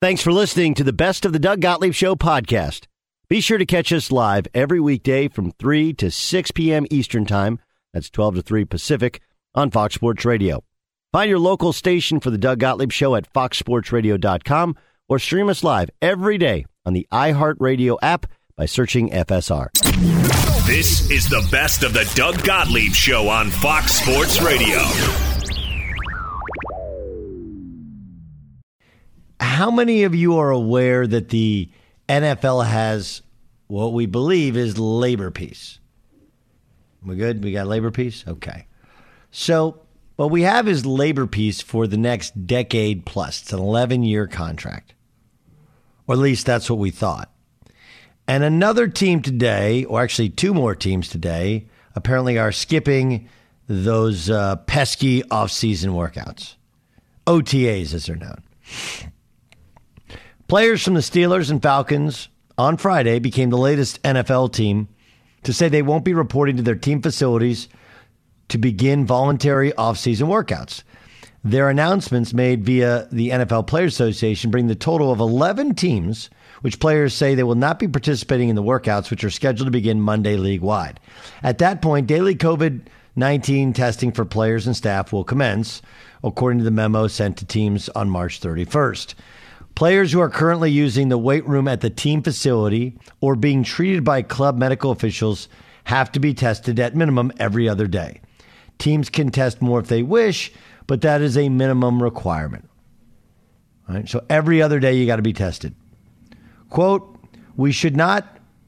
Thanks for listening to the Best of the Doug Gottlieb Show podcast. Be sure to catch us live every weekday from 3 to 6 p.m. Eastern Time. That's 12 to 3 Pacific on Fox Sports Radio. Find your local station for the Doug Gottlieb Show at foxsportsradio.com or stream us live every day on the iHeartRadio app by searching FSR. This is the Best of the Doug Gottlieb Show on Fox Sports Radio. How many of you are aware that the NFL has what we believe is labor peace? We good? We got labor peace? Okay. So what we have is labor peace for the next decade plus. It's an 11-year contract. Or at least that's what we thought. And another team today, or actually two more teams today, apparently are skipping those pesky off-season workouts. OTAs, as they're known. Players from the Steelers and Falcons on Friday became the latest NFL team to say they won't be reporting to their team facilities to begin voluntary offseason workouts. Their announcements made via the NFL Players Association bring the total of 11 teams, which players say they will not be participating in the workouts, which are scheduled to begin Monday league-wide. At that point, daily COVID-19 testing for players and staff will commence, according to the memo sent to teams on March 31st. Players who are currently using the weight room at the team facility or being treated by club medical officials have to be tested at minimum every other day. Teams can test more if they wish, but that is a minimum requirement. All right, so every other day you got to be tested. Quote, we should not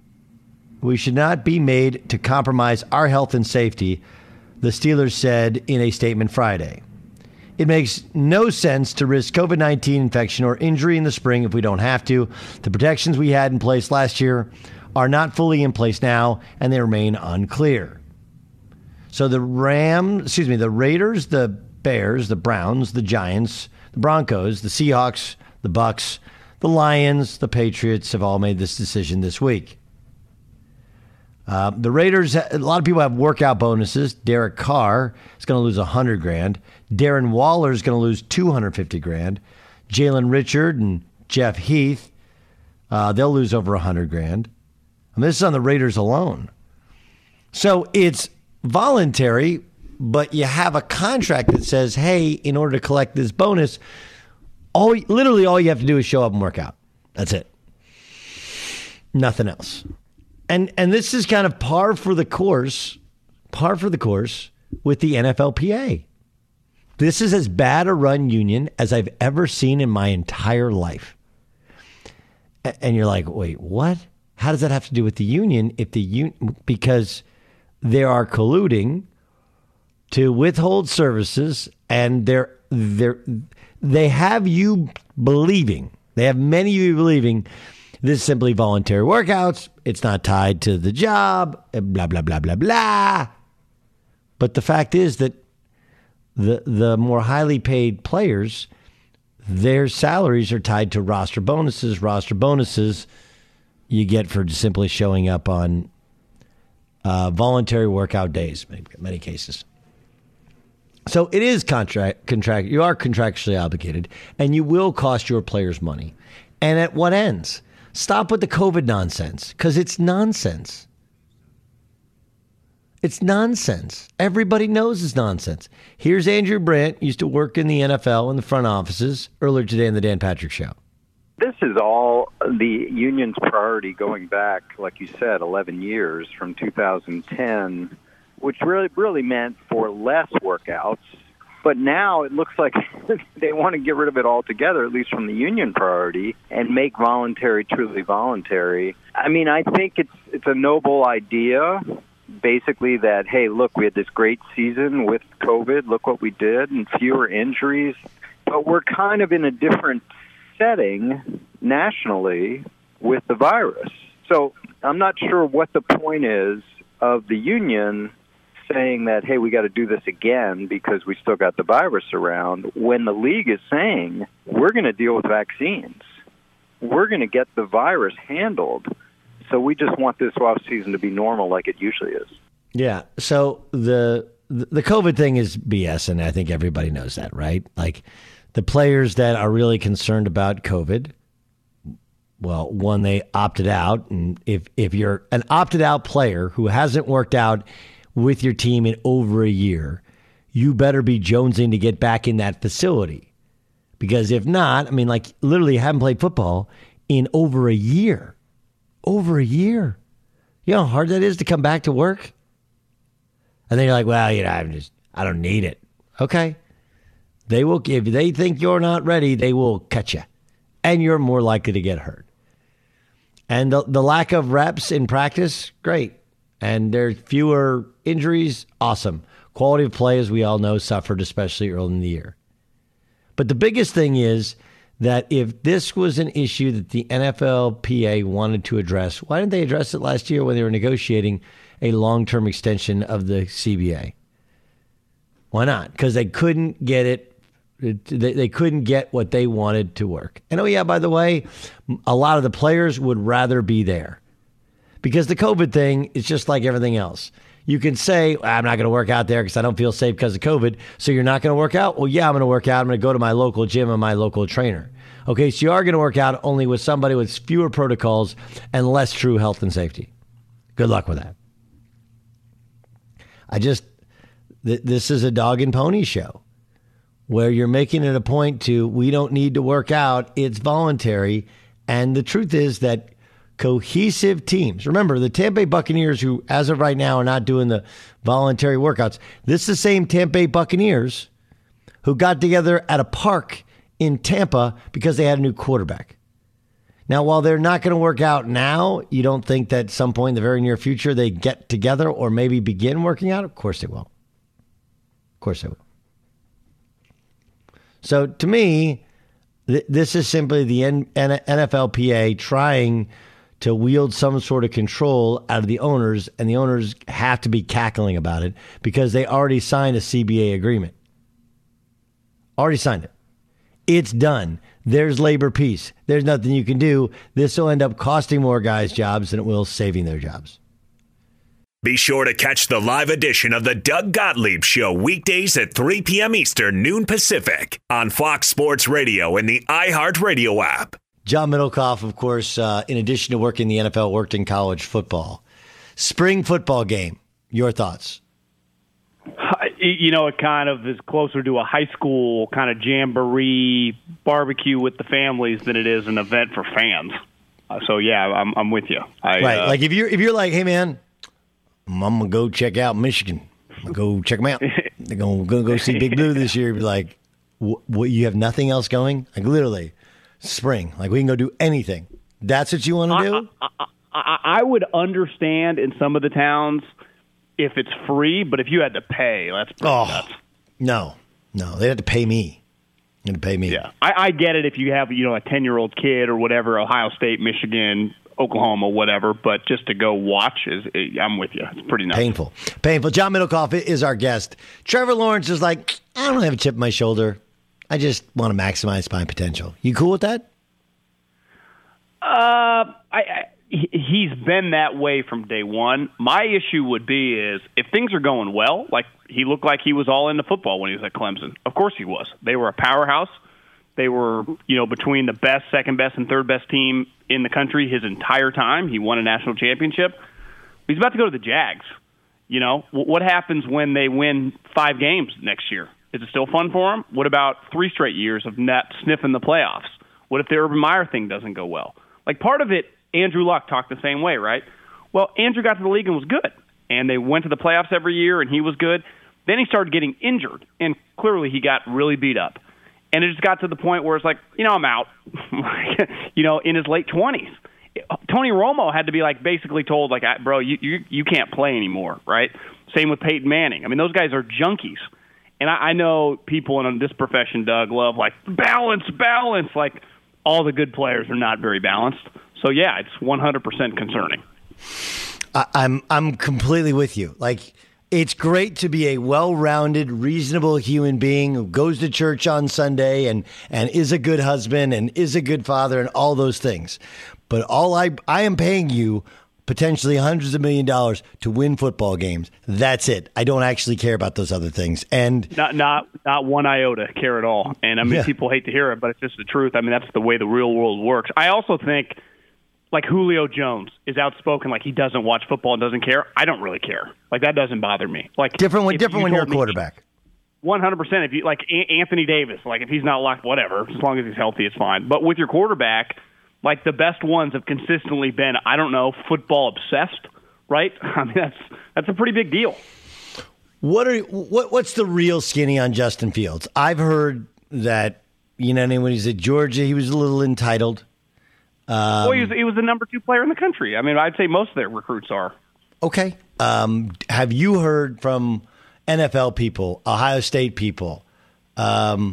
be made to compromise our health and safety, the Steelers said in a statement Friday. It makes no sense to risk COVID-19 infection or injury in the spring if we don't have to. The protections we had in place last year are not fully in place now, and they remain unclear. So the Raiders, the Bears, the Browns, the Giants, the Broncos, the Seahawks, the Bucks, the Lions, the Patriots have all made this decision this week. The Raiders, a lot of people have workout bonuses. Derek Carr is going to lose $100,000. Darren Waller is going to lose $250,000. Jalen Richard and Jeff Heath, they'll lose over $100,000. I mean, this is on the Raiders alone. So it's voluntary, but you have a contract that says, hey, in order to collect this bonus, literally all you have to do is show up and work out. That's it. Nothing else. And this is kind of par for the course with the NFLPA. This is as bad a run union as I've ever seen in my entire life. And you're like, wait, what? How does that have to do with the union? Because they are colluding to withhold services, and they have you believing, they have many of you believing this is simply voluntary workouts. It's not tied to the job, blah, blah, blah, blah, blah. But the fact is that the more highly paid players, their salaries are tied to roster bonuses. Roster bonuses you get for simply showing up on voluntary workout days, in many cases. So it is contract. You are contractually obligated, and you will cost your players money. And at what ends? Stop with the COVID nonsense, because it's nonsense. It's nonsense. Everybody knows it's nonsense. Here's Andrew Brandt, used to work in the NFL in the front offices, earlier today on the Dan Patrick Show. This is all the union's priority going back, like you said, 11 years from 2010, which really meant for less workouts. But now it looks like they want to get rid of it altogether, at least from the union priority, and make voluntary truly voluntary. I mean, I think it's a noble idea, basically that, hey, look, we had this great season with COVID. Look what we did, and fewer injuries. But we're kind of in a different setting nationally with the virus. So I'm not sure what the point is of the union saying that, hey, we got to do this again because we still got the virus around, when the league is saying we're going to deal with vaccines. We're going to get the virus handled. So we just want this off season to be normal like it usually is. Yeah. So the COVID thing is BS, and I think everybody knows that, right? Like, the players that are really concerned about COVID Well, one, they opted out. And if you're an opted out player who hasn't worked out with your team in over a year, you better be jonesing to get back in that facility. Because if not, I mean, like literally haven't played football in over a year. Over a year. You know how hard that is to come back to work? And then you're like, well, I don't need it. Okay. If they think you're not ready, they will cut you. And you're more likely to get hurt. And the lack of reps in practice, great. And there's fewer injuries, awesome. Quality of play, as we all know, suffered, especially early in the year. But the biggest thing is that if this was an issue that the NFLPA wanted to address, why didn't they address it last year when they were negotiating a long-term extension of the CBA? Why not? Because they couldn't get it. They couldn't get what they wanted to work. And oh, yeah, by the way, a lot of the players would rather be there because the COVID thing is just like everything else. You can say, I'm not going to work out there because I don't feel safe because of COVID. So you're not going to work out? Well, yeah, I'm going to work out. I'm going to go to my local gym and my local trainer. Okay, so you are going to work out only with somebody with fewer protocols and less true health and safety. Good luck with that. This is a dog and pony show where you're making it a point to, we don't need to work out. It's voluntary. And the truth is that cohesive teams, remember the Tampa Bay Buccaneers, who as of right now are not doing the voluntary workouts. This is the same Tampa Bay Buccaneers who got together at a park in Tampa because they had a new quarterback. Now, while they're not going to work out now, you don't think that at some point in the very near future they get together or maybe begin working out? Of course they will. Of course they will. So to me, this is simply the NFLPA trying to wield some sort of control out of the owners, and the owners have to be cackling about it because they already signed a CBA agreement. Already signed it. It's done. There's labor peace. There's nothing you can do. This will end up costing more guys jobs than it will saving their jobs. Be sure to catch the live edition of the Doug Gottlieb Show weekdays at 3 p.m. Eastern, noon Pacific on Fox Sports Radio and the iHeartRadio app. John Middlecoff, of course, in addition to working in the NFL, worked in college football. Spring football game, your thoughts? It kind of is closer to a high school kind of jamboree barbecue with the families than it is an event for fans. So, yeah, I'm with you. Right, like if you're like, hey, man, I'm going to go check out Michigan. I'm going to go check them out. They're going to go see Big Blue this year. You'd be like, what, you have nothing else going? Like literally, spring. Like we can go do anything. That's what you want to do? I would understand in some of the towns if it's free, but if you had to pay, that's pretty nuts. No. They had to pay me. They had to pay me. Yeah, I get it if you have a 10-year-old kid or whatever, Ohio State, Michigan, Oklahoma, whatever, but just to go watch I'm with you. It's pretty nuts. Painful. John Middlecoff is our guest. Trevor Lawrence is like, I don't have a chip on my shoulder. I just want to maximize my potential. You cool with that? He's been that way from day one. My issue would be is if things are going well, like he looked like he was all into football when he was at Clemson. Of course he was. They were a powerhouse. They were, between the best, second best, and third best team in the country his entire time. He won a national championship. He's about to go to the Jags. What happens when they win 5 games next year? Is it still fun for him? What about 3 straight years of not sniffing the playoffs? What if the Urban Meyer thing doesn't go well? Like part of it, Andrew Luck talked the same way, right? Well, Andrew got to the league and was good, and they went to the playoffs every year, and he was good. Then he started getting injured, and clearly he got really beat up. And it just got to the point where it's like, I'm out, in his late 20s. Tony Romo had to be basically told, bro, you can't play anymore, right? Same with Peyton Manning. I mean, those guys are junkies. And I know people in this profession, Doug, love balance. All the good players are not very balanced. So, yeah, it's 100% concerning. I'm completely with you. It's great to be a well-rounded, reasonable human being who goes to church on Sunday and is a good husband and is a good father and all those things. But I am paying you potentially hundreds of $1 million to win football games. That's it. I don't actually care about those other things. And not one iota care at all. And I mean, people hate to hear it, but it's just the truth. I mean, that's the way the real world works. I also think like Julio Jones is outspoken, like he doesn't watch football and doesn't care. I don't really care. Like that doesn't bother me. Like different when you're a quarterback. 100%. If you like Anthony Davis, like if he's not locked, whatever. As long as he's healthy, it's fine. But with your quarterback, like the best ones have consistently been, I don't know, football obsessed, right? I mean, that's a pretty big deal. What's the real skinny on Justin Fields? I've heard that when he's at Georgia, he was a little entitled. Well, he was the number 2 player in the country. I mean, I'd say most of their recruits are. Okay. Have you heard from NFL people, Ohio State people? Have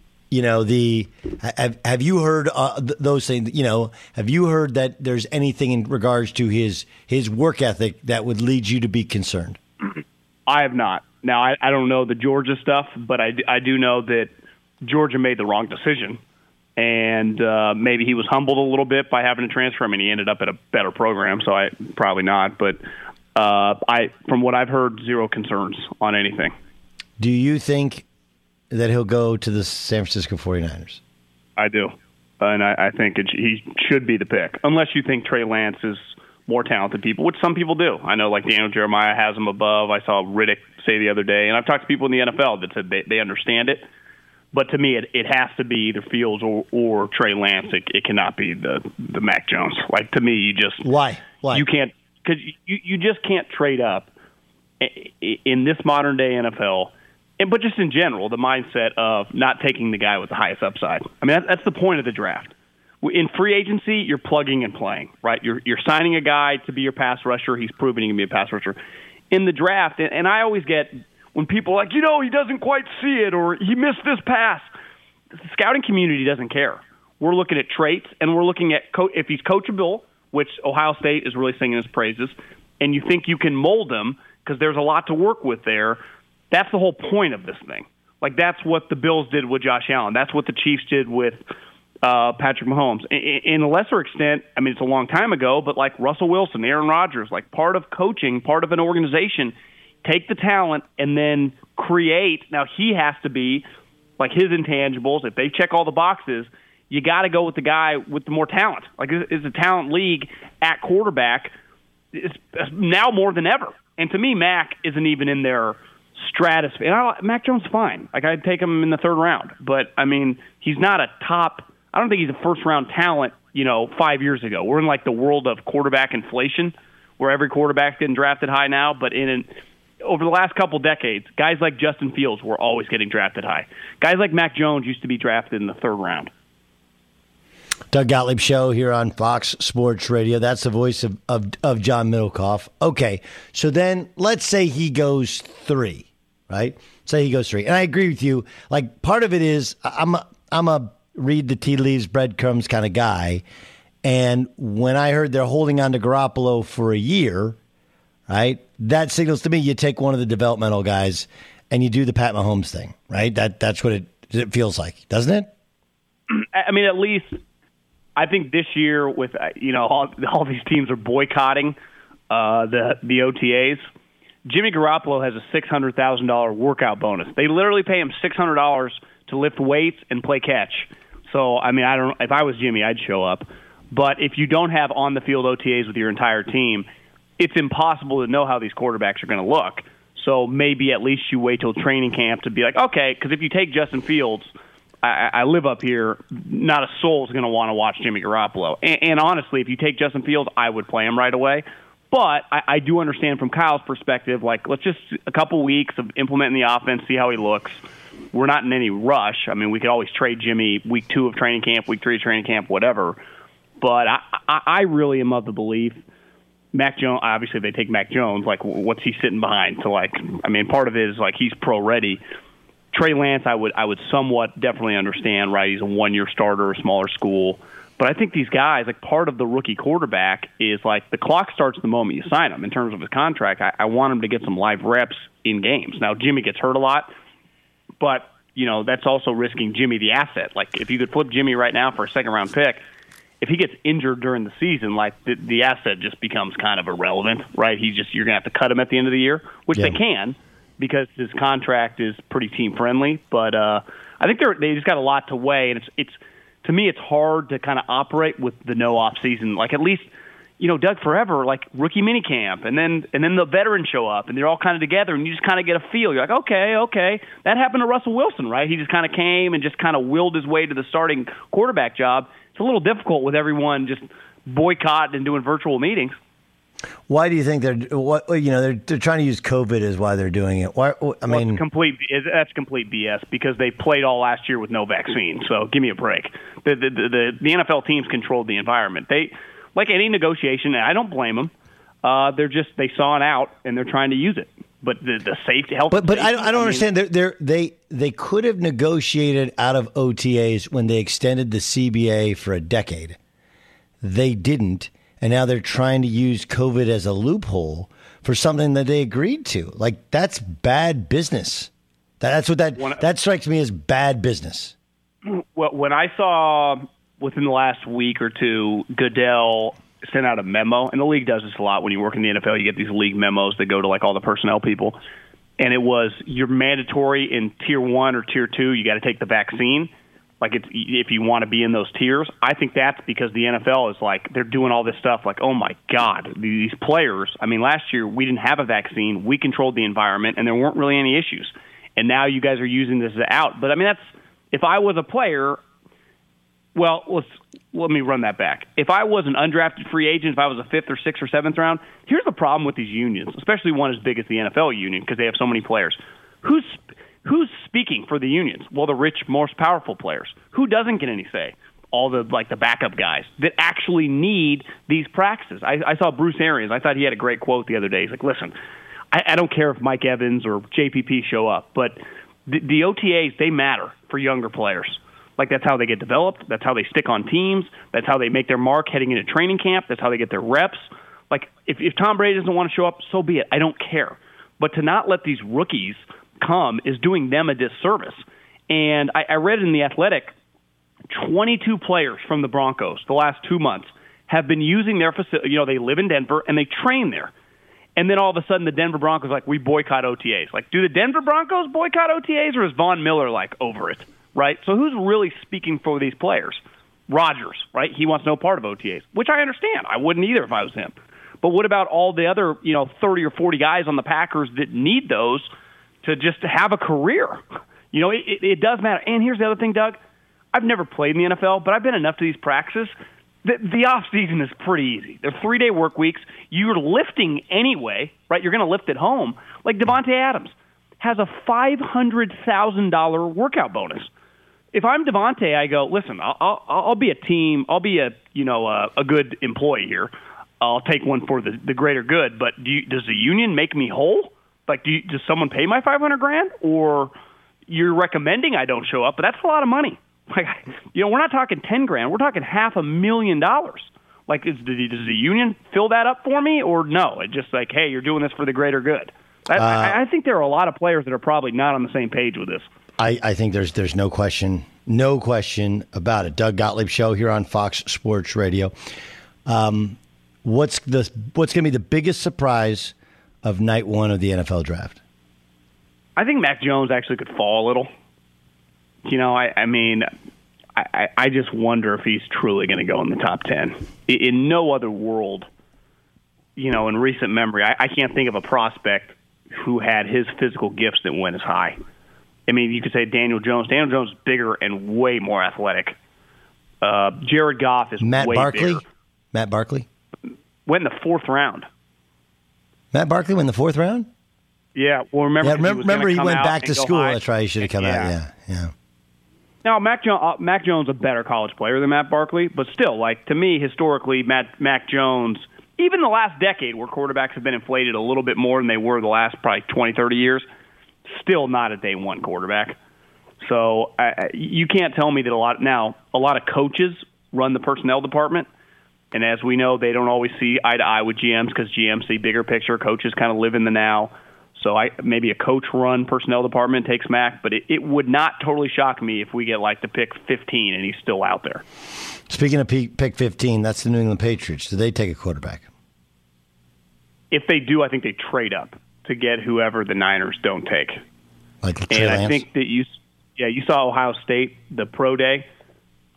you heard those things? Have you heard that there's anything in regards to his work ethic that would lead you to be concerned? I have not. Now, I don't know the Georgia stuff, but I do know that Georgia made the wrong decision. And maybe he was humbled a little bit by having to transfer. I mean, he ended up at a better program, so probably not. But from what I've heard, zero concerns on anything. Do you think that he'll go to the San Francisco 49ers? I do. And I think he should be the pick, unless you think Trey Lance is more talented people, which some people do. I know like Daniel Jeremiah has him above. I saw Riddick say the other day, and I've talked to people in the NFL that said they understand it. But to me, it has to be either Fields or Trey Lance. It cannot be the Mac Jones. Like to me, you just why you can't, because you just can't trade up in this modern day NFL. But just in general, the mindset of not taking the guy with the highest upside. I mean, that's the point of the draft. In free agency, you're plugging and playing, right? You're signing a guy to be your pass rusher. He's proven he can be a pass rusher. In the draft, and I always get when people are like, he doesn't quite see it or he missed this pass. The scouting community doesn't care. We're looking at traits, and we're looking at if he's coachable, which Ohio State is really singing his praises, and you think you can mold him because there's a lot to work with there. That's the whole point of this thing. Like that's what the Bills did with Josh Allen. That's what the Chiefs did with Patrick Mahomes. In a lesser extent, I mean, it's a long time ago, but like Russell Wilson, Aaron Rodgers, like part of coaching, part of an organization, take the talent and then create. Now, he has to be like his intangibles. If they check all the boxes, you got to go with the guy with the more talent. Like it's a talent league at quarterback. It's now more than ever. And to me, Mac isn't even in their stratosphere. Mac Jones is fine. Like I'd take him in the 3rd round. But, I mean, he's not a top – I don't think he's a first-round talent, 5 years ago. We're in like the world of quarterback inflation where every quarterback's getting drafted high now. But over the last couple decades, guys like Justin Fields were always getting drafted high. Guys like Mac Jones used to be drafted in the 3rd round. Doug Gottlieb Show here on Fox Sports Radio. That's the voice of John Middlecoff. Okay, so then let's say he goes 3, right? Say he goes 3. And I agree with you. Like part of it is I'm a read the tea leaves, breadcrumbs kind of guy. And when I heard they're holding on to Garoppolo for a year, right, that signals to me you take one of the developmental guys and you do the Pat Mahomes thing, right? That's what it feels like, doesn't it? I mean, at least I think this year with, all these teams are boycotting the OTAs. Jimmy Garoppolo has a $600,000 workout bonus. They literally pay him $600 to lift weights and play catch. So, I mean, I don't. If I was Jimmy, I'd show up. But if you don't have on-the-field OTAs with your entire team, it's impossible to know how these quarterbacks are going to look. So maybe at least you wait till training camp to be like, okay, because if you take Justin Fields, I live up here, not a soul is going to want to watch Jimmy Garoppolo. And honestly, if you take Justin Fields, I would play him right away. But I do understand from Kyle's perspective, like, let's just a couple weeks of implementing the offense, see how he looks. We're not in any rush. I mean, we could always trade Jimmy week 2 of training camp, week 3 of training camp, whatever. But I really am of the belief Mac Jones, obviously they take Mac Jones, like what's he sitting behind? So like, I mean, part of it is like he's pro ready. Trey Lance, I would somewhat definitely understand, right? He's a 1-year starter, a smaller school. But I think these guys, like part of the rookie quarterback is like the clock starts the moment you sign him in terms of his contract. I want him to get some live reps in games. Now, Jimmy gets hurt a lot, but, you know, that's also risking Jimmy the asset. Like if you could flip Jimmy right now for a second-round pick, if he gets injured during the season, like the asset just becomes kind of irrelevant, right? You're going to have to cut him at the end of the year, which they can because his contract is pretty team-friendly. But I think they just got a lot to weigh, and it's to me, it's hard to kind of operate with the no off season. Like at least, Doug, forever, like rookie minicamp, and then the veterans show up, and they're all kind of together, and you just kind of get a feel. You're like, okay. That happened to Russell Wilson, right? He just kind of came and just kind of willed his way to the starting quarterback job. It's a little difficult with everyone just boycott and doing virtual meetings. Why do you think they're trying to use COVID as why they're doing it? Why? That's complete BS because they played all last year with no vaccine. So give me a break. The NFL teams controlled the environment. They, like any negotiation, and I don't blame them. They saw it out and they're trying to use it. But the safety, health. But I don't understand. They could have negotiated out of OTAs when they extended the CBA for a decade. They didn't. And now they're trying to use COVID as a loophole for something that they agreed to. Like, that's bad business. That's what that strikes me as bad business. Well, when I saw within the last week or two, Goodell sent out a memo, and the league does this a lot when you work in the NFL. You get these league memos that go to like all the personnel people, and it was you're mandatory in tier 1 or tier 2. You got to take the vaccine. Like if you want to be in those tiers. I think that's because the NFL is like, they're doing all this stuff like, oh my God, these players. I mean, last year we didn't have a vaccine. We controlled the environment and there weren't really any issues. And now you guys are using this out. But I mean, if I was a player, well, let me run that back. If I was an undrafted free agent, if I was a 5th or 6th or 7th round, here's the problem with these unions, especially one as big as the NFL union, because they have so many players. Who's speaking for the unions? Well, the rich, most powerful players. Who doesn't get any say? All the backup guys that actually need these practices. I saw Bruce Arians. I thought he had a great quote the other day. He's like, listen, I don't care if Mike Evans or JPP show up, but the OTAs, they matter for younger players. Like, that's how they get developed. That's how they stick on teams. That's how they make their mark heading into training camp. That's how they get their reps. Like, if Tom Brady doesn't want to show up, so be it. I don't care. But to not let these rookies come is doing them a disservice. And I read in The Athletic, 22 players from the Broncos the last 2 months have been using their facility. They live in Denver and they train there. And then all of a sudden the Denver Broncos we boycott OTAs. Like, do the Denver Broncos boycott OTAs, or is Von Miller over it? Right? So who's really speaking for these players? Rodgers, right? He wants no part of OTAs, which I understand. I wouldn't either if I was him. But what about all the other 30 or 40 guys on the Packers that need those to just have a career? It does matter. And here's the other thing, Doug. I've never played in the NFL, but I've been enough to these practices. The off-season is pretty easy. They're 3-day work weeks. You're lifting anyway, right? You're going to lift at home. Like Devontae Adams has a $500,000 workout bonus. If I'm Devontae, I go, listen, I'll be a team. I'll be a good employee here. I'll take one for the greater good. But does the union make me whole? Like, does someone pay my $500,000, or you're recommending I don't show up? But that's a lot of money. Like, we're not talking $10,000. We're talking $500,000. Like, does the union fill that up for me, or no? It's just like, hey, you're doing this for the greater good. I think there are a lot of players that are probably not on the same page with this. I think there's no question about it. Doug Gottlieb Show here on Fox Sports Radio. What's going to be the biggest surprise of night one of the NFL draft? I think Mac Jones actually could fall a little. I just wonder if he's truly going to go in the top 10. In no other world, in recent memory, I can't think of a prospect who had his physical gifts that went as high. I mean, you could say Daniel Jones. Daniel Jones is bigger and way more athletic. Jared Goff is way bigger. Matt Barkley? Went in the 4th round. Matt Barkley went in the 4th round? Yeah. Well, remember he went back to school. That's right. He should have come out. Yeah. Now, Mac Jones is a better college player than Matt Barkley, but still, to me, historically, Mac Jones, even the last decade where quarterbacks have been inflated a little bit more than they were the last probably 20, 30 years, still not a day one quarterback. So you can't tell me that a lot of coaches run the personnel department, and as we know, they don't always see eye to eye with GMs because GMs see bigger picture. Coaches kind of live in the now. So maybe a coach-run personnel department takes Mac, but it would not totally shock me if we get the pick 15 and he's still out there. Speaking of pick 15, that's the New England Patriots. Do they take a quarterback? If they do, I think they trade up to get whoever the Niners don't take. Like Trey Lance? I think that you saw Ohio State, the pro day.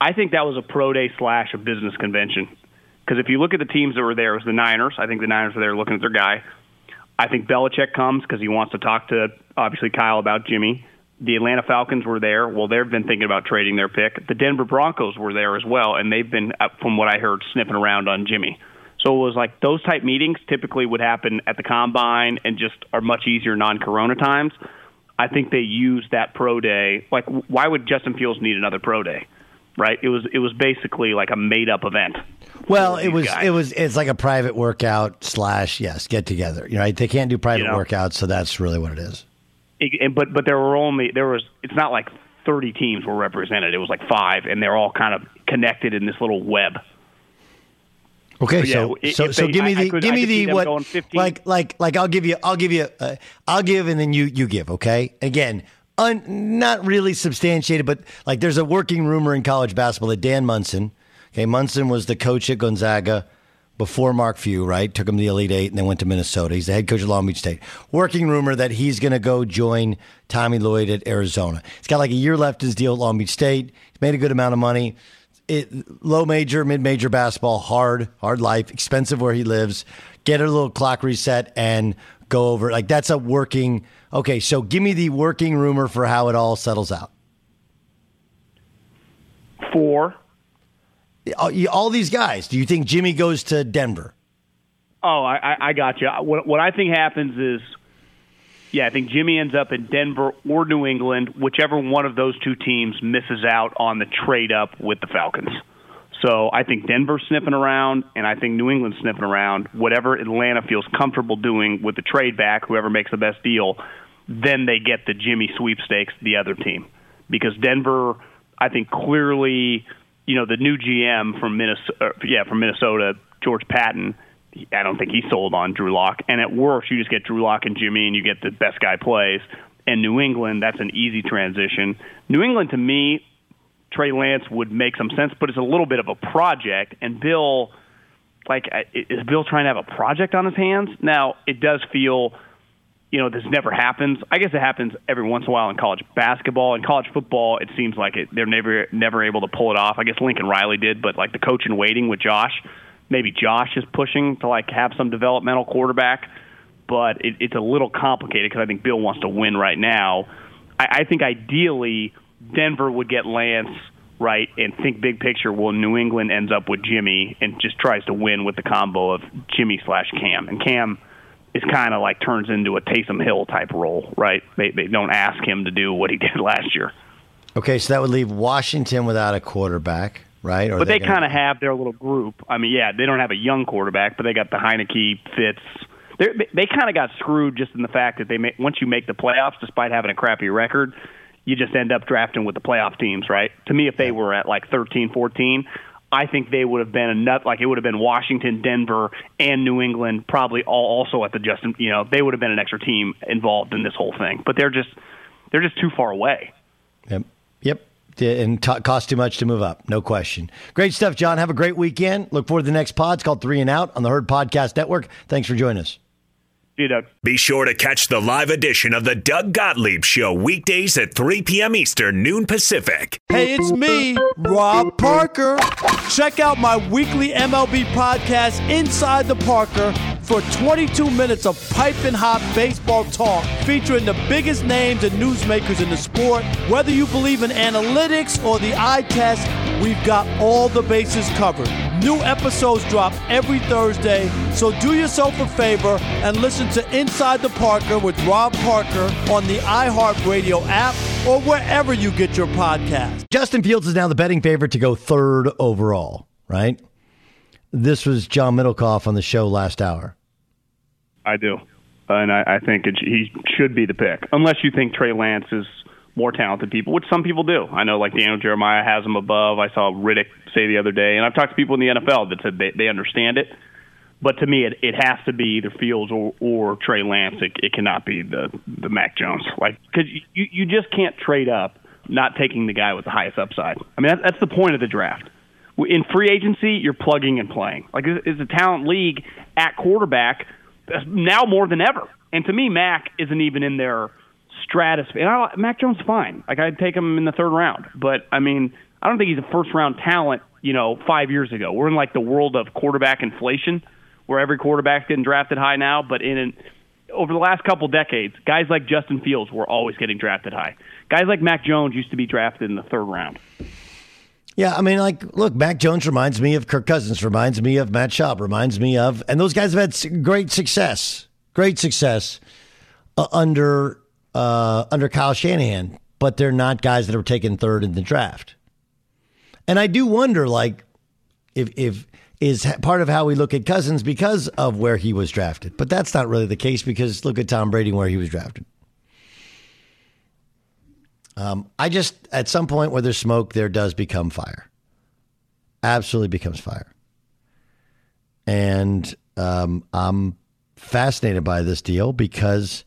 I think that was a pro day / a business convention. Because if you look at the teams that were there, it was the Niners. I think the Niners were there looking at their guy. I think Belichick comes because he wants to talk to, obviously, Kyle about Jimmy. The Atlanta Falcons were there. Well, they've been thinking about trading their pick. The Denver Broncos were there as well, and they've been, from what I heard, sniffing around on Jimmy. So it was like those type meetings typically would happen at the Combine and just are much easier non-Corona times. I think they used that pro day. Like, why would Justin Fields need another pro day? Right? It was basically like a made-up event. Well, it's like a private workout / get together. Right? They can't do private workouts, so that's really what it is. But it's not like 30 teams were represented. It was like 5, and they're all kind of connected in this little web. Okay, so give me I'll give and then you give. Okay, again. Not really substantiated, but like there's a working rumor in college basketball that Dan Munson, Munson was the coach at Gonzaga before Mark Few, right? Took him to the Elite Eight and then went to Minnesota. He's the head coach of Long Beach State. Working rumor that he's going to go join Tommy Lloyd at Arizona. He's got like a year left in his deal at Long Beach State. He's made a good amount of money. Low major, mid-major basketball, hard life, expensive where he lives. Get a little clock reset and go over. Like that's a working. Okay, so give me the working rumor for how it all settles out. 4. All these guys. Do you think Jimmy goes to Denver? Oh, I got you. What I think happens is, I think Jimmy ends up in Denver or New England, whichever one of those two teams misses out on the trade up with the Falcons. So I think Denver's sniffing around, and I think New England's sniffing around. Whatever Atlanta feels comfortable doing with the trade back, whoever makes the best deal, then they get the Jimmy sweepstakes, the other team. Because Denver, I think clearly, the new GM from Minnesota, George Patton, I don't think he sold on Drew Lock. And at worst, you just get Drew Lock and Jimmy, and you get the best guy plays. And New England, that's an easy transition. New England, to me, Trey Lance would make some sense, but it's a little bit of a project. And Bill, is Bill trying to have a project on his hands? Now, it does feel, this never happens. I guess it happens every once in a while in college basketball. In college football, it seems like they're never able to pull it off. I guess Lincoln Riley did, but like the coach in waiting with Josh, maybe Josh is pushing to have some developmental quarterback, but it's a little complicated because I think Bill wants to win right now. I think ideally Denver would get Lance, right, and think big picture. Well, New England ends up with Jimmy and just tries to win with the combo of Jimmy / Cam. And Cam is kind of turns into a Taysom Hill type role, right? They don't ask him to do what he did last year. Okay, so that would leave Washington without a quarterback, right? But they kind of have their little group. I mean, they don't have a young quarterback, but they got the Heineke, Fitz. They kind of got screwed just in the fact that once you make the playoffs, despite having a crappy record, you just end up drafting with the playoff teams, right? To me, if they were at 13, 14, I think they would have been it would have been Washington, Denver, and New England, probably all also at the they would have been an extra team involved in this whole thing. But they're just too far away. Yep. And cost too much to move up, no question. Great stuff, John. Have a great weekend. Look forward to the next pod. It's called 3 and Out on the Herd Podcast Network. Thanks for joining us. See you, Doug. Be sure to catch the live edition of the Doug Gottlieb Show weekdays at 3 p.m. Eastern, noon Pacific. Hey, it's me, Rob Parker. Check out my weekly MLB podcast, Inside the Parker, for 22 minutes of piping hot baseball talk featuring the biggest names and newsmakers in the sport. Whether you believe in analytics or the eye test, we've got all the bases covered. New episodes drop every Thursday, so do yourself a favor and listen to Inside the Parker with Rob Parker on the iHeartRadio app or wherever you get your podcast. Justin Fields is now the betting favorite to go 3rd overall, right? This was John Middlecoff on the show last hour. I do. And I think he should be the pick, unless you think Trey Lance is more talented people, which some people do. I know Daniel Jeremiah has him above. I saw Riddick say the other day, and I've talked to people in the NFL that said they understand it. But to me, it has to be either Fields or Trey Lance. It cannot be the Mac Jones. Because you just can't trade up not taking the guy with the highest upside. I mean, that's the point of the draft. In free agency, you're plugging and playing. It's a talent league at quarterback now more than ever. And to me, Mac isn't even in their stratosphere. And Mac Jones, fine. I'd take him in the 3rd round. But, I mean, I don't think he's a first-round talent, 5 years ago. We're in like the world of quarterback inflation, where every quarterback's getting drafted high now. But over the last couple decades, guys like Justin Fields were always getting drafted high. Guys like Mac Jones used to be drafted in the third round. Yeah, I mean, look, Mac Jones reminds me of Kirk Cousins, reminds me of Matt Schaub, reminds me of, and those guys have had great success under Kyle Shanahan, but they're not guys that are taken third in the draft. And I do wonder, if is part of how we look at Cousins because of where he was drafted. But that's not really the case, because look at Tom Brady where he was drafted. At some point where there's smoke, there does become fire. Absolutely becomes fire. And I'm fascinated by this deal because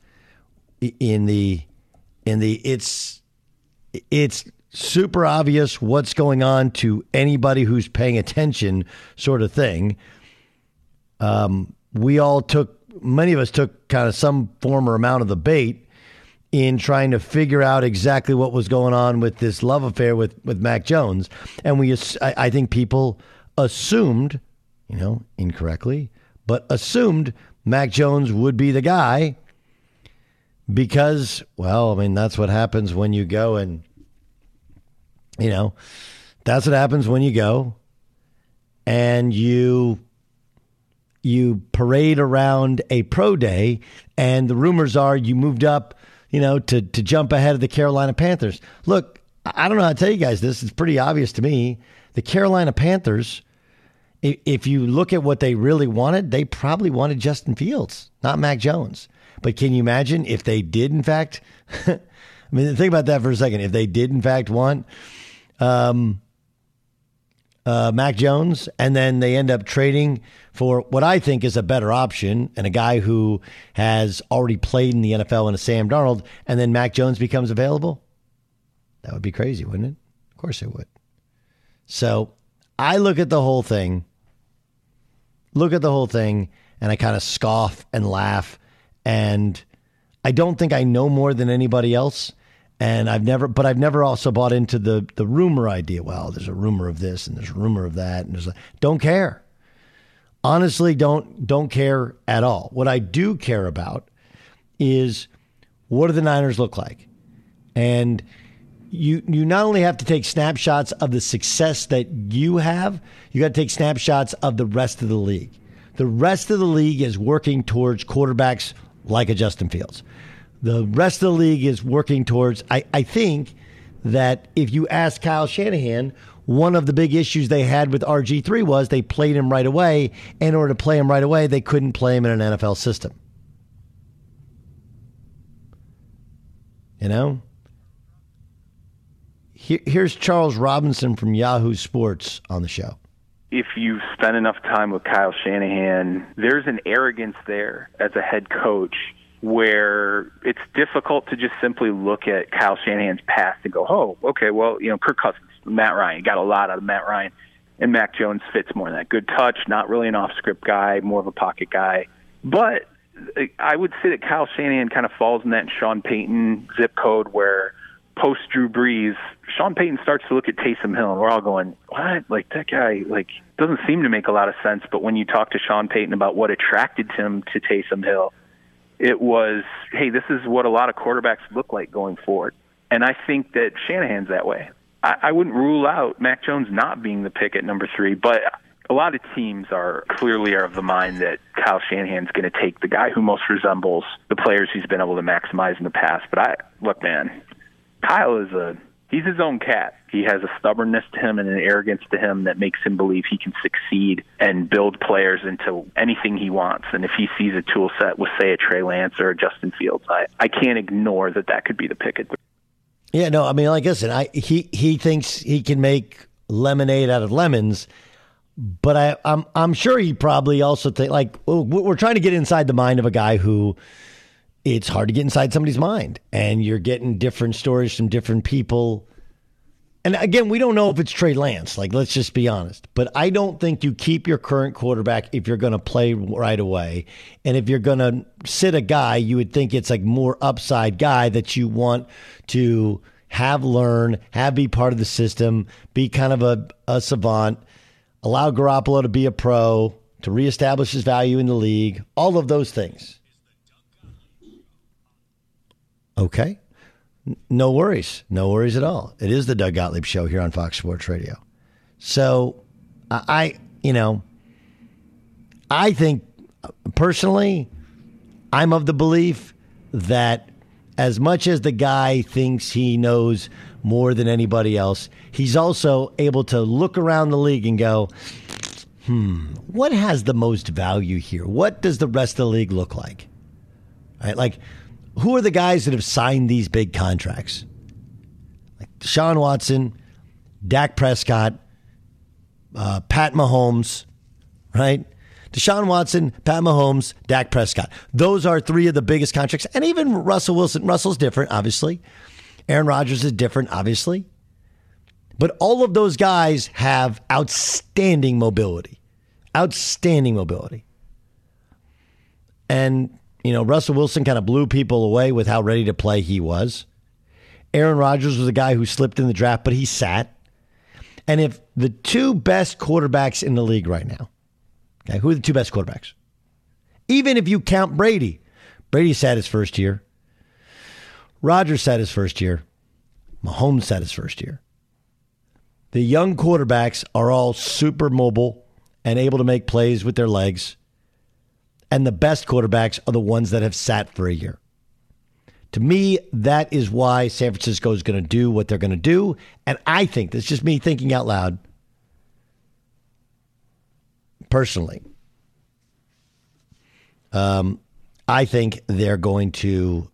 it's super obvious what's going on to anybody who's paying attention, sort of thing. Many of us took kind of some form or amount of the bait in trying to figure out exactly what was going on with this love affair with Mac Jones. And I think people assumed, incorrectly, but assumed Mac Jones would be the guy because, that's what happens when you go and, that's what happens when you go and you parade around a pro day, and the rumors are you moved up, to jump ahead of the Carolina Panthers. Look, I don't know how to tell you guys this. It's pretty obvious to me. The Carolina Panthers, if you look at what they really wanted, they probably wanted Justin Fields, not Mac Jones. But can you imagine if they did, in fact, think about that for a second. If they did, in fact, want Mac Jones, and then they end up trading for what I think is a better option and a guy who has already played in the NFL in a Sam Darnold, and then Mac Jones becomes available, that would be crazy, wouldn't it? Of course it would. So I look at the whole thing, and I kind of scoff and laugh, and I don't think I know more than anybody else. And I've never also bought into the rumor idea. Well, there's a rumor of this and there's a rumor of that, and don't care. Honestly, don't care at all. What I do care about is, what do the Niners look like? And you not only have to take snapshots of the success that you have, you got to take snapshots of the rest of the league. The rest of the league is working towards quarterbacks like a Justin Fields. The rest of the league is working towards, I think that if you ask Kyle Shanahan, one of the big issues they had with RG3 was they played him right away. In order to play him right away, they couldn't play him in an NFL system. Here's Charles Robinson from Yahoo Sports on the show. If you spend enough time with Kyle Shanahan, there's an arrogance there as a head coach where it's difficult to just simply look at Kyle Shanahan's past and go, oh, okay, well, Kirk Cousins, Matt Ryan, got a lot out of Matt Ryan, and Mac Jones fits more in that. Good touch, not really an off-script guy, more of a pocket guy. But I would say that Kyle Shanahan kind of falls in that Sean Payton zip code where post-Drew Brees, Sean Payton starts to look at Taysom Hill, and we're all going, what? That guy, doesn't seem to make a lot of sense. But when you talk to Sean Payton about what attracted him to Taysom Hill, it was, hey, this is what a lot of quarterbacks look like going forward. And I think that Shanahan's that way. I wouldn't rule out Mac Jones not being the pick at number 3, but a lot of teams are of the mind that Kyle Shanahan's going to take the guy who most resembles the players he's been able to maximize in the past. But look, man, Kyle he's his own cat. He has a stubbornness to him and an arrogance to him that makes him believe he can succeed and build players into anything he wants. And if he sees a tool set with, say, a Trey Lance or a Justin Fields, I can't ignore that could be the pick at 3. Yeah, no, listen, he thinks he can make lemonade out of lemons, but I'm sure he probably also think we're trying to get inside the mind of a guy who it's hard to get inside somebody's mind, and you're getting different stories from different people. And again, we don't know if it's Trey Lance. Let's just be honest. But I don't think you keep your current quarterback if you're going to play right away. And if you're going to sit a guy, you would think it's more upside guy that you want to be part of the system, be kind of a savant, allow Garoppolo to be a pro, to reestablish his value in the league, all of those things. Okay. No worries. No worries at all. It is the Doug Gottlieb Show here on Fox Sports Radio. So I think personally, I'm of the belief that as much as the guy thinks he knows more than anybody else, he's also able to look around the league and go, what has the most value here? What does the rest of the league look like? Right? Like, who are the guys that have signed these big contracts? Like Deshaun Watson, Dak Prescott, Pat Mahomes, right? Deshaun Watson, Pat Mahomes, Dak Prescott. Those are three of the biggest contracts. And even Russell Wilson. Russell's different, obviously. Aaron Rodgers is different, obviously. But all of those guys have outstanding mobility. Outstanding mobility. And, Russell Wilson kind of blew people away with how ready to play he was. Aaron Rodgers was a guy who slipped in the draft, but he sat. And if the two best quarterbacks in the league right now, okay, who are the two best quarterbacks? Even if you count Brady. Brady sat his first year. Rodgers sat his first year. Mahomes sat his first year. The young quarterbacks are all super mobile and able to make plays with their legs. And the best quarterbacks are the ones that have sat for a year. To me, that is why San Francisco is going to do what they're going to do. And I think, that's just me thinking out loud, personally, I think they're going to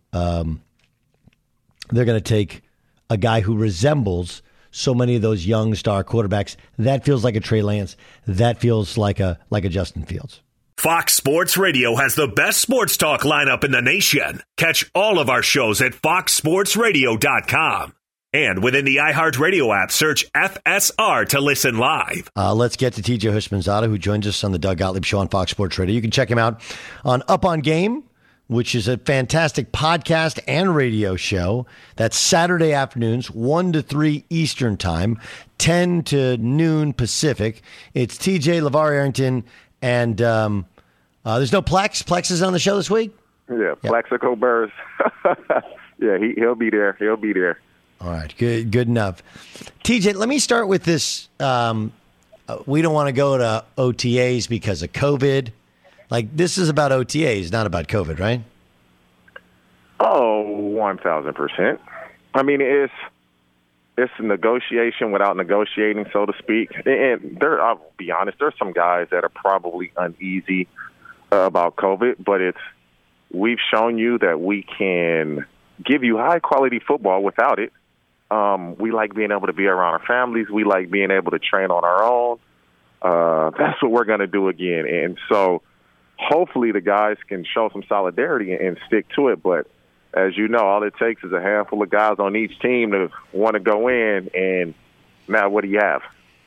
take a guy who resembles so many of those young star quarterbacks. That feels like a Trey Lance. That feels like a Justin Fields. Fox Sports Radio has the best sports talk lineup in the nation. Catch all of our shows at foxsportsradio.com. And within the iHeartRadio app, search FSR to listen live. Let's get to TJ Houshmandzadeh, who joins us on the Doug Gottlieb Show on Fox Sports Radio. You can check him out on Up on Game, which is a fantastic podcast and radio show. That's Saturday afternoons, 1 to 3 Eastern Time, 10 to noon Pacific. It's TJ, LeVar Arrington, and there's no Plex. Plex is on the show this week? Yeah, Plexico Burrs. Yeah, he'll be there. He'll be there. All right, good enough. TJ, let me start with this. We don't want to go to OTAs because of COVID. Like, this is about OTAs, not about COVID, right? Oh, 1,000%. I mean, it's a negotiation without negotiating, so to speak. And I'll be honest, there's some guys that are probably uneasy about COVID, but we've shown you that we can give you high-quality football without it. We like being able to be around our families. We like being able to train on our own. That's what we're going to do again. And so hopefully the guys can show some solidarity and stick to it. But as you know, all it takes is a handful of guys on each team to want to go in. And now what do you have?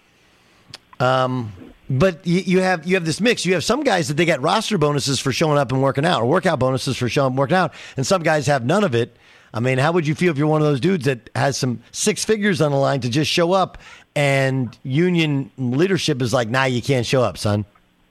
But you have this mix. You have some guys that they get roster bonuses for showing up and working out, or workout bonuses for showing up and working out. And some guys have none of it. I mean, how would you feel if you're one of those dudes that has some six figures on the line to just show up and union leadership is like, nah, you can't show up, son?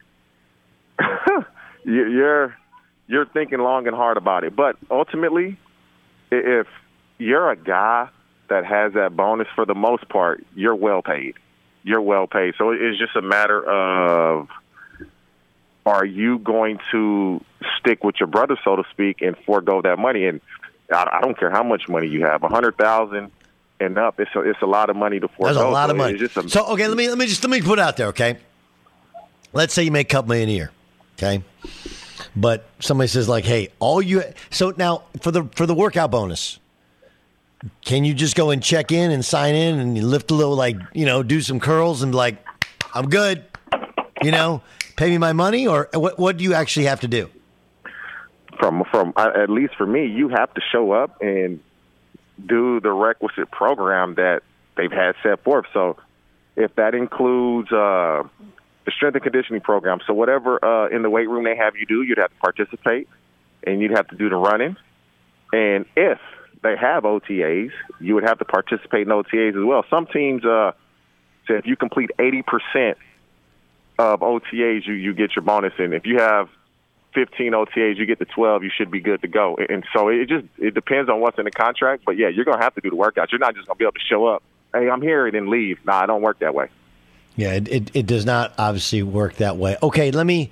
You're thinking long and hard about it. But ultimately, if you're a guy that has that bonus, for the most part, you're well paid. You're well paid. So it's just a matter of, are you going to stick with your brother, so to speak, and forego that money? And I don't care how much money you have, $100,000 and up. It's a lot of money to forego. That's a lot of money. So okay, let me put it out there. Okay, let's say you make a couple million a year. Okay, but somebody says like, hey, so now for the workout bonus, can you just go and check in and sign in and you lift a little, do some curls and be like, I'm good, pay me my money, or what do you actually have to do? From at least for me, you have to show up and do the requisite program that they've had set forth. So if that includes the strength and conditioning program, so whatever in the weight room they have you do, you'd have to participate, and you'd have to do the running. And if they have OTAs. You would have to participate in OTAs as well. Some teams say if you complete 80% of OTAs, you get your bonus. And if you have 15 OTAs, you get the 12, you should be good to go. And so it depends on what's in the contract. But, yeah, you're going to have to do the workouts. You're not just going to be able to show up, hey, I'm here, and then leave. No, I don't work that way. Yeah, it does not obviously work that way. Okay,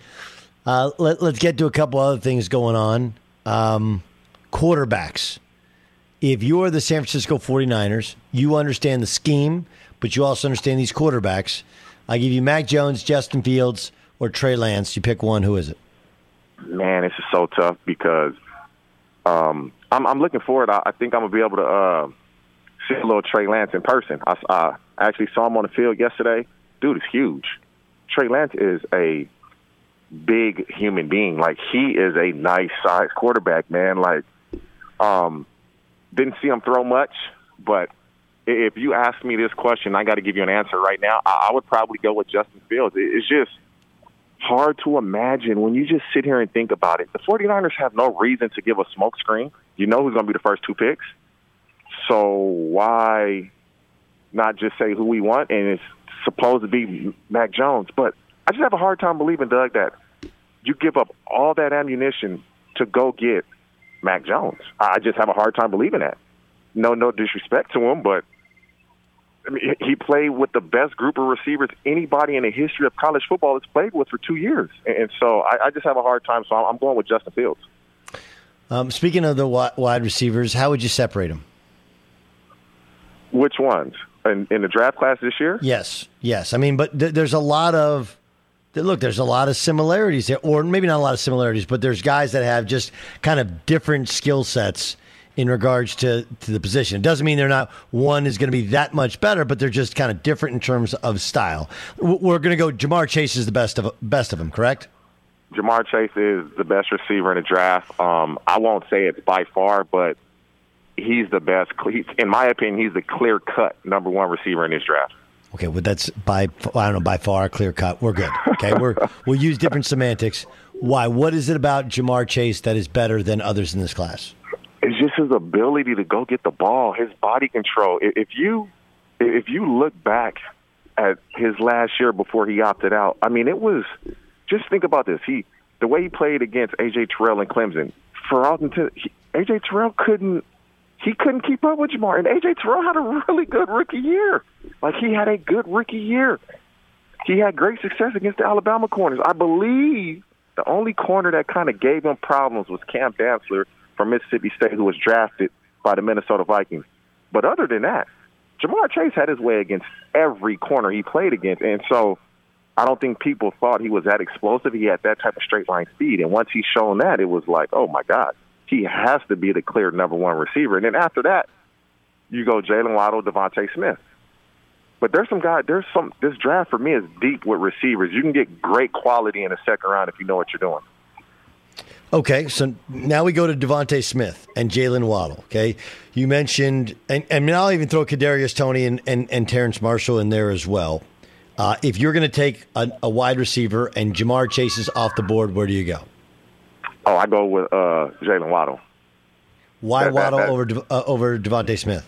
let's get to a couple other things going on. Quarterbacks. If you are the San Francisco 49ers, you understand the scheme, but you also understand these quarterbacks. I give you Mac Jones, Justin Fields, or Trey Lance. You pick one. Who is it? Man, this is so tough because I'm looking forward. I think I'm going to be able to see a little Trey Lance in person. I actually saw him on the field yesterday. Dude is huge. Trey Lance is a big human being. Like, he is a nice-sized quarterback, man. Like, didn't see him throw much, but if you ask me this question, I got to give you an answer right now. I would probably go with Justin Fields. It's just hard to imagine when you just sit here and think about it. The 49ers have no reason to give a smoke screen. You know who's going to be the first two picks. So why not just say who we want? And it's supposed to be Mac Jones. But I just have a hard time believing, Doug, that you give up all that ammunition to go get Mac Jones. I just have a hard time believing that. No disrespect to him, but I mean, he played with the best group of receivers anybody in the history of college football has played with for 2 years. And so I just have a hard time, so I'm going with Justin Fields. Speaking of the wide receivers, how would you separate them? Which ones? In the draft class this year? Yes. I mean, but there's a lot of similarities there, or maybe not a lot of similarities, but there's guys that have just kind of different skill sets in regards to the position. It doesn't mean one is going to be that much better, but they're just kind of different in terms of style. We're going to go, Jamar Chase is the best of them, correct? Jamar Chase is the best receiver in the draft. I won't say it's by far, but he's the best. In my opinion, he's the clear-cut number one receiver in this draft. Okay, well, that's by far, clear cut. We're good. Okay, we'll use different semantics. Why? What is it about Jamar Chase that is better than others in this class? It's just his ability to go get the ball, his body control. If you look back at his last year before he opted out, I mean, it was just think about this. The way he played against A.J. Terrell and Clemson, for all A.J. Terrell couldn't keep up with Jamar. And A.J. Terrell had a really good rookie year. Like, he had a good rookie year. He had great success against the Alabama corners. I believe the only corner that kind of gave him problems was Cam Dantzler from Mississippi State, who was drafted by the Minnesota Vikings. But other than that, Jamar Chase had his way against every corner he played against. And so I don't think people thought he was that explosive. He had that type of straight-line speed. And once he's shown that, it was like, oh, my God. He has to be the clear number one receiver. And then after that, you go Jalen Waddle, Devontae Smith. But this draft for me is deep with receivers. You can get great quality in the second round if you know what you're doing. Okay, so now we go to Devontae Smith and Jalen Waddle, okay? You mentioned, and I'll even throw Kadarius Toney and Terrence Marshall in there as well. If you're going to take a wide receiver and Jamar Chase is off the board, where do you go? Oh, I go with Jalen Waddle. Why Waddle over Devontae Smith?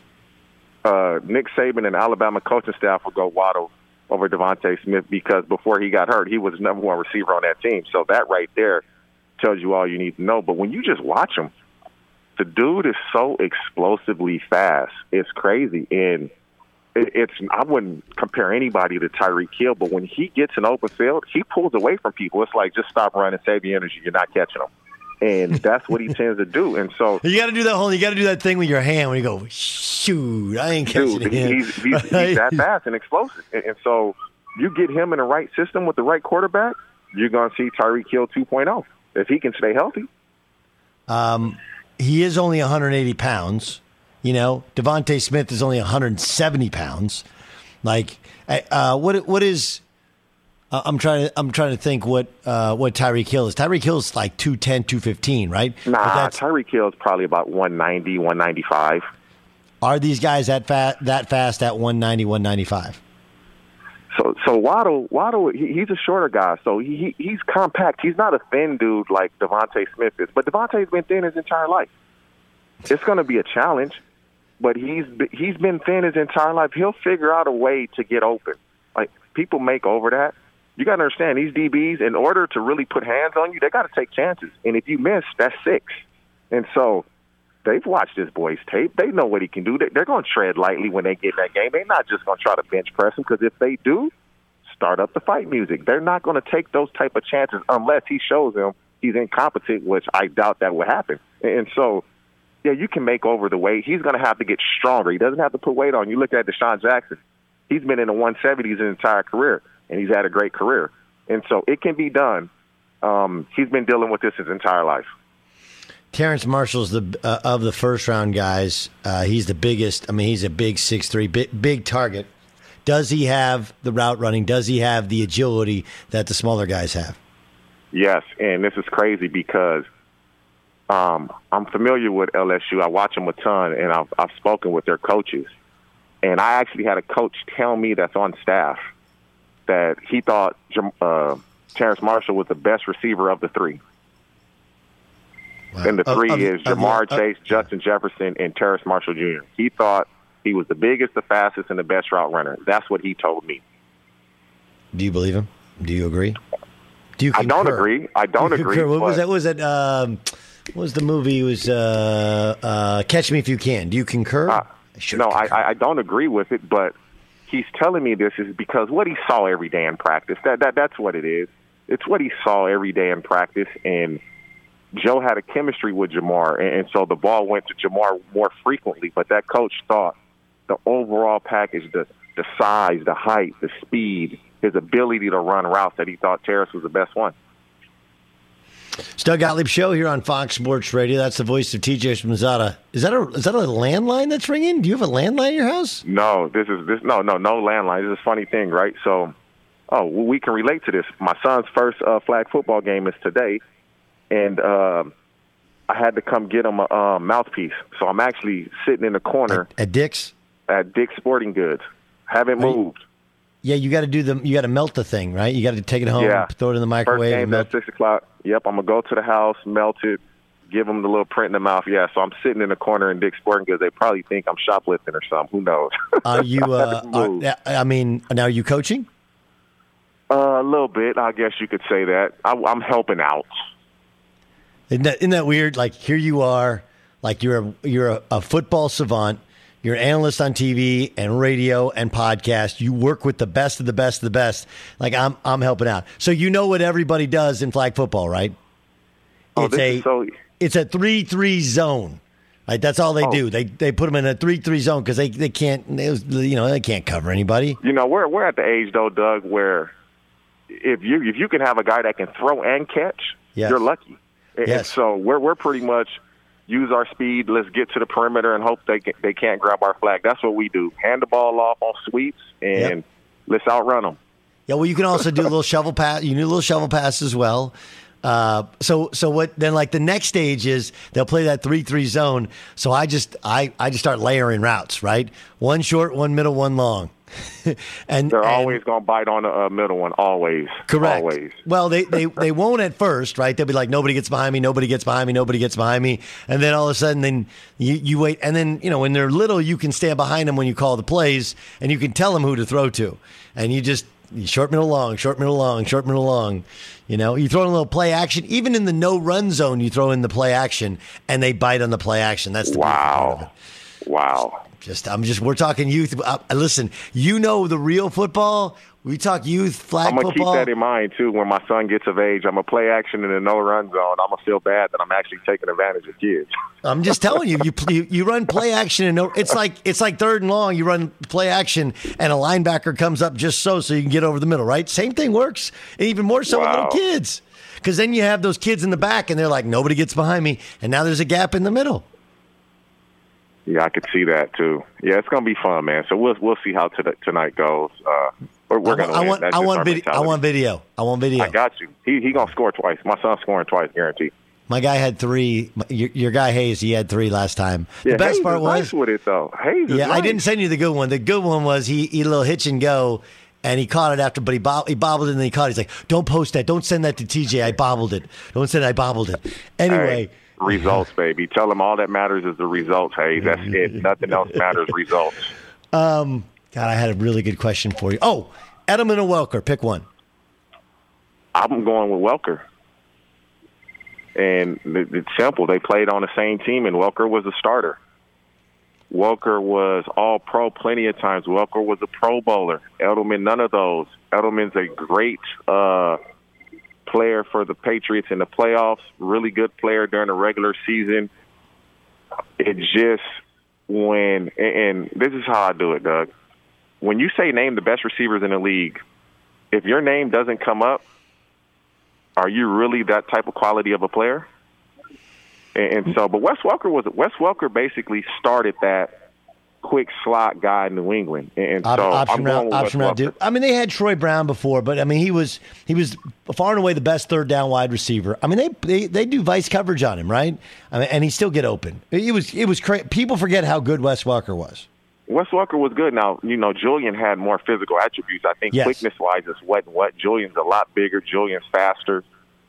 Nick Saban and Alabama coaching staff would go Waddle over Devontae Smith because before he got hurt, he was the number one receiver on that team. So that right there tells you all you need to know. But when you just watch him, the dude is so explosively fast. It's crazy. And I wouldn't compare anybody to Tyreek Hill, but when he gets an open field, he pulls away from people. It's like, just stop running, save your energy. You're not catching him. And that's what he tends to do. And so you got to do that thing with your hand when you go, shoot, I ain't catching him. He's that fast and explosive. And so you get him in the right system with the right quarterback, you're going to see Tyreek Hill 2.0 if he can stay healthy. He is only 180 pounds. You know, Devontae Smith is only 170 pounds. Like, what is? I'm trying to think what Tyreek Hill is. Tyreek Hill is like 210, 215, right? Nah, Tyreek Hill is probably about 190, 195. Are these guys that fast at 190, 195? So Waddle, he's a shorter guy, so he's compact. He's not a thin dude like Devontae Smith is, but Devontae's been thin his entire life. It's going to be a challenge, but he's been thin his entire life. He'll figure out a way to get open. Like, people make over that. You got to understand, these DBs, in order to really put hands on you, they got to take chances. And if you miss, that's 6. And so they've watched this boy's tape. They know what he can do. They're going to tread lightly when they get in that game. They're not just going to try to bench press him, because if they do, start up the fight music. They're not going to take those type of chances unless he shows them he's incompetent, which I doubt that will happen. And so, yeah, you can make over the weight. He's going to have to get stronger. He doesn't have to put weight on. You look at Deshaun Jackson. He's been in the 170s his entire career, and he's had a great career. And so it can be done. He's been dealing with this his entire life. Terrace Marshall's of the first-round guys. He's the biggest. I mean, he's a big 6'3", big target. Does he have the route running? Does he have the agility that the smaller guys have? Yes, and this is crazy because I'm familiar with LSU. I watch them a ton, and I've spoken with their coaches. And I actually had a coach tell me that's on staff that he thought Terrace Marshall was the best receiver of the 3. Wow. And the 3 is Jamar Chase, Justin Jefferson, and Terrace Marshall Jr. He thought he was the biggest, the fastest, and the best route runner. That's what he told me. Do you believe him? Do you agree? Do you concur? I don't agree. What was that? What was the movie? It was Catch Me If You Can. Do you concur? I don't agree with it, but he's telling me this is because what he saw every day in practice. That's what it is. It's what he saw every day in practice, and Joe had a chemistry with Jamar, and so the ball went to Jamar more frequently. But that coach thought the overall package, the size, the height, the speed, his ability to run routes, that he thought Terrace was the best one. It's Doug Gottlieb Show here on Fox Sports Radio. That's the voice of TJ Schmazada. Is that a landline that's ringing? Do you have a landline in your house? No, no landline. This is a funny thing, right? So, we can relate to this. My son's first flag football game is today, and I had to come get him a mouthpiece. So I'm actually sitting in the corner at Dick's. At Dick's Sporting Goods. Haven't moved. Yeah, you got to melt the thing, right? You got to take it home, throw it in the microwave. First game at 6 o'clock. Yep, I'm going to go to the house, melt it, give them the little print in the mouth. Yeah, so I'm sitting in the corner in Dick's Sporting Goods. They probably think I'm shoplifting or something. Who knows? Are you, now are you coaching? A little bit, I guess you could say that. I'm helping out. Isn't that weird? Like, here you are, like you're a football savant. You're an analyst on TV and radio and podcast. You work with the best of the best of the best. Like, I'm helping out. So you know what everybody does in flag football, right? It's a 3-3 zone. Right? That's all they do. They put them in a 3-3 zone because they can't cover anybody. We're at the age though, Doug, where if you can have a guy that can throw and catch, you're lucky. Yes. And so we're pretty much use our speed. Let's get to the perimeter and hope they can't grab our flag. That's what we do. Hand the ball off on sweeps and let's outrun them. Yeah, well, you can also do a little shovel pass. You do a little shovel pass as well. So what? Then like the next stage is they'll play that 3-3 zone. So I just start layering routes. Right, one short, one middle, one long. and they're always going to bite on the middle one, always. Correct. Always. Well, they won't at first, right? They'll be like, nobody gets behind me, nobody gets behind me, nobody gets behind me. And then all of a sudden, then you wait. And then, when they're little, you can stand behind them when you call the plays, and you can tell them who to throw to. And you just short, middle, long, short, middle, long, short, middle, long. You throw in a little play action. Even in the no-run zone, you throw in the play action, and they bite on the play action. That's the part of it. Wow. We're talking youth. Listen, the real football. We talk youth flag football. I'm going to keep that in mind, too, when my son gets of age. I'm going to play action in a no-run zone. I'm going to feel bad that I'm actually taking advantage of kids. I'm just telling you, you run play action. And it's like 3rd and long. You run play action, and a linebacker comes up just so you can get over the middle, right? Same thing works, and even more so with little kids. Because then you have those kids in the back, and they're like, nobody gets behind me, and now there's a gap in the middle. Yeah, I could see that too. Yeah, it's gonna be fun, man. So we'll see how tonight goes. We're gonna win. I want video. I got you. He gonna score twice. My son's scoring twice, guaranteed. My guy had 3. Your guy Hayes, he had 3 last time. Yeah, the best Hayes part was nice with it though. Hayes is nice. I didn't send you the good one. The good one was he a little hitch and go. And he caught it after, but he bobbled it, and then he caught it. He's like, don't post that. Don't send that to TJ. I bobbled it. Don't send I bobbled it. Anyway, Results, baby. Tell them all that matters is the results, Hayes. That's it. Nothing else matters. Results. God, I had a really good question for you. Oh, Edelman or Welker? Pick one. I'm going with Welker. And it's simple. They played on the same team, and Welker was a starter. Welker was all-pro plenty of times. Welker was a Pro Bowler. Edelman, none of those. Edelman's a great player for the Patriots in the playoffs, really good player during the regular season. It just and this is how I do it, Doug. When you say name the best receivers in the league, if your name doesn't come up, are you really that type of quality of a player? And so, but Wes Welker basically started that quick slot guy in New England, and so option route dude. I mean, they had Troy Brown before, but I mean, he was far and away the best third down wide receiver. I mean, they do vice coverage on him, right? I mean, and he still get open. It was crazy. People forget how good Wes Welker was. Wes Welker was good. Now, Julian had more physical attributes. I think quickness-wise, it's what. Julian's a lot bigger. Julian's faster.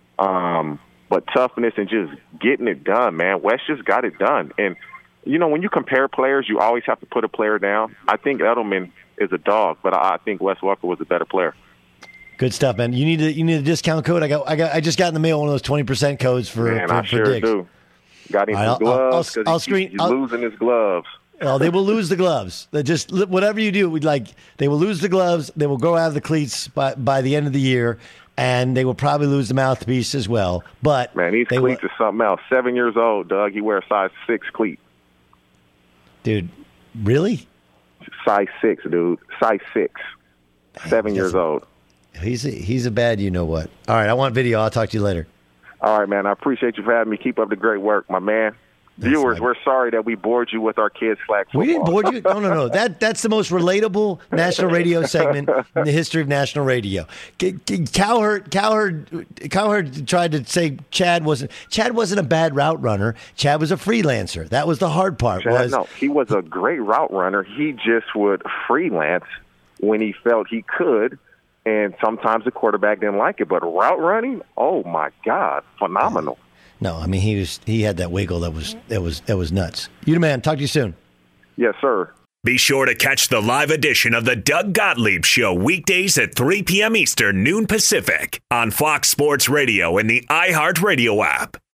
But toughness and just getting it done, man. Wes just got it done. And, when you compare players, you always have to put a player down. I think Edelman is a dog, but I think Wes Welker was a better player. Good stuff, man. You need a discount code? I just got in the mail one of those 20% codes for I sure Diggs. Do. Got him some gloves. He's losing his gloves. Well, they will lose the gloves. Just whatever you do, they will lose the gloves. They will grow out of the cleats by the end of the year, and they will probably lose the mouthpiece as well. But man, these cleats are something else. 7 years old, Doug. He wears size 6 cleat. Dude, really? Size 6, dude. Size 6. 7 years old. He's a bad you-know-what. All right, I want video. I'll talk to you later. All right, man. I appreciate you for having me. Keep up the great work, my man. Viewers, we're sorry that we bored you with our kids' flag football. We didn't bore you. No. That's the most relatable national radio segment in the history of national radio. Cowherd tried to say Chad wasn't a bad route runner. Chad was a freelancer. That was the hard part. No, he was a great route runner. He just would freelance when he felt he could, and sometimes the quarterback didn't like it. But route running, oh my God, phenomenal. No, I mean he had that wiggle that was nuts. You the man. Talk to you soon. Yes, sir. Be sure to catch the live edition of the Doug Gottlieb Show weekdays at 3 p.m. Eastern, noon Pacific on Fox Sports Radio and the iHeartRadio app.